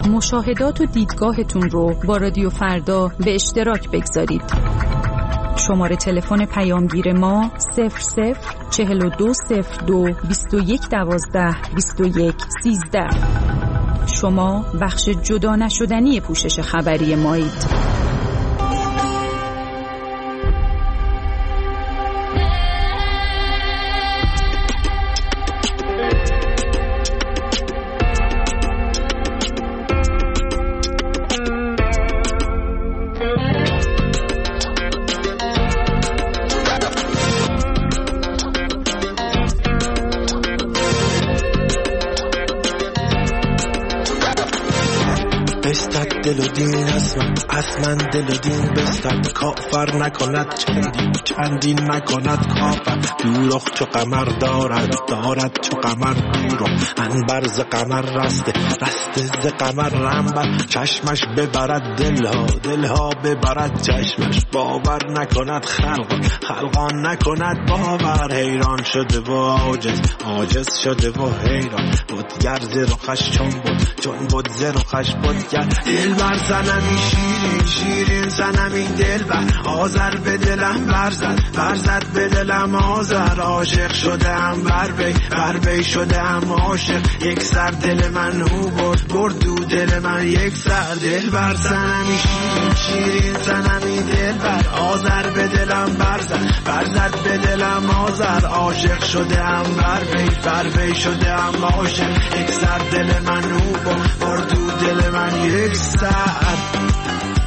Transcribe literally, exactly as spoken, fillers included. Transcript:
مشاهدات و دیدگاهتون رو با رادیو فردا به اشتراک بگذارید. شماره تلفن پیامگیر ما صفر صفر چهل و دو صفر دو بیست و یک دوازده بیست و یک سیزده. شما بخش جدا نشدنی پوشش خبری مایید. دل و دین هستم از من دل و دین بستم کافر نکند چندین چندین نکند کافر دوروخ چو قمر دارد دارد چو قمر دورو انبر ز قمر رسته رسته ز قمر رنبر چشمش ببرد دلها دلها ببرد چشمش باور نکند خلق خلقان نکند باور حیران شده و عاجز عاجز شده و حیران بودگر ز رخش چون بود چون بود ز رخش بودگر دل بر زنمی شیرین شیرین زنمی دل بر آذر به دلم برزد برزد به دلم آذر عاشق شده ام بر بی بر بی شده ام عاشق یک سر دل من او برد برد دو دل من یک سر دل بر زنمی شیرین شیرین زنمی دل بر آذر به دلم برزد برزد به دلم آذر عاشق شده ام بر بی بر بی شده ام عاشق یک سر دل من او برد برد دو دل من یک سر